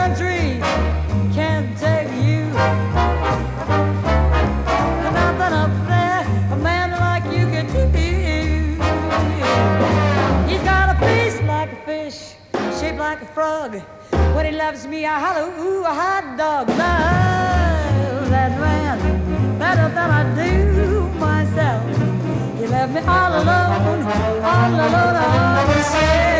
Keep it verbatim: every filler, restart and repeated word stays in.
country can't take you. Nothing up there a man like you can do. He's got a face like a fish, shaped like a frog. When he loves me, I holler, ooh, a hot dog. Love that man better than I do myself. He left me all alone, all alone, all myself.